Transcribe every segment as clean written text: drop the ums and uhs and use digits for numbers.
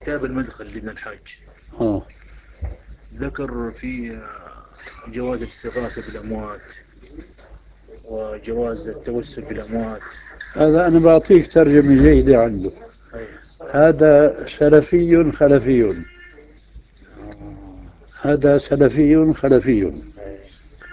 كتاب المدخل لابن الحاج آه. ذكر في جواز الاستغاثة بالأموات وجواز التوسل بالأموات. هذا أنا بعطيك ترجمة جيدة عنده. أي. هذا سلفي خلفي. هذا سلفي خلفي. أي.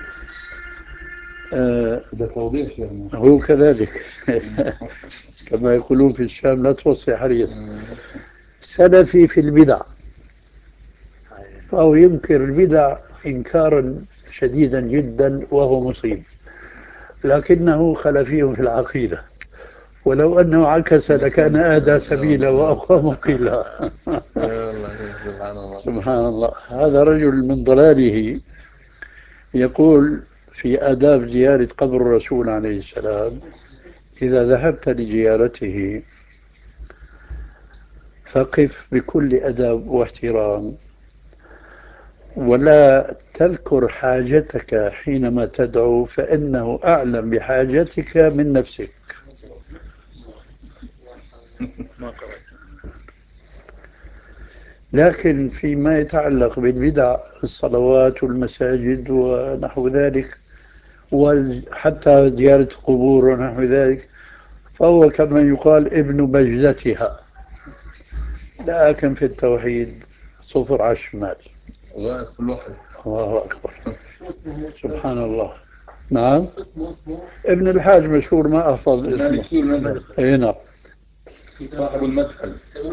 ده توضيح يعني. هو كذلك. كما يقولون في الشام لا توصي حريص. سلفي في البدع، أي. فهو ينكر البدع إنكارا شديدا جدا وهو مصيب، لكنه خلفي في العقيدة، ولو أنه عكس لكان أهدى سبيلا وأقوم قيلا. سبحان الله. سبحان الله. هذا رجل من ضلاله يقول في آداب زيارة قبر الرسول عليه السلام: إذا ذهبت لزيارته فقف بكل أدب واحترام، ولا تذكر حاجتك حينما تدعو، فإنه أعلم بحاجتك من نفسك. ما قرأت. لكن فيما يتعلق بالبدع، الصلوات والمساجد ونحو ذلك، وحتى زيارة القبور ونحو ذلك، فهو كما يقال ابن بجدتها، لكن في التوحيد صفر على الشمال. رأس الوحد. الله أكبر. سبحان الله. نعم. اسمه ابن الحاج مشهور، ما أحفظ اسمه. المدخل. اي نعم. صاحب المدخل.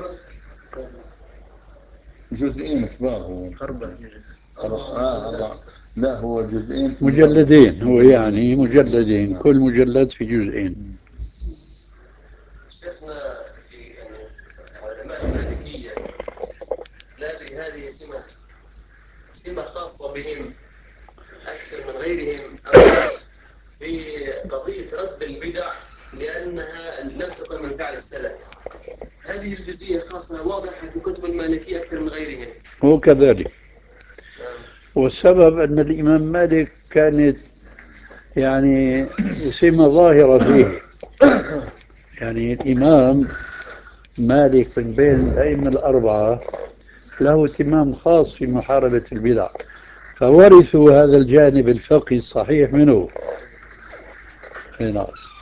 جزئين كبار هو. 4 جزء. أربعة. لا، هو جزئين مجلدين، هو يعني مجلدين، كل مجلد في جزئين. شيخنا في علماء المالكية هذه سمة خاصة بهم أكثر من غيرهم، أو في قضية رد البدع لأنها لم تكن من فعل السلف. هذه الجزئية خاصة واضحة في كتب المالكية أكثر من غيرهم. هو كذلك. والسبب أن الإمام مالك كانت يعني سمة ظاهرة فيه. يعني الإمام مالك من بين الأئمة الأربعة له اهتمام خاص في محاربة البدع، فورثوا هذا الجانب الفقهي الصحيح منه. نعم.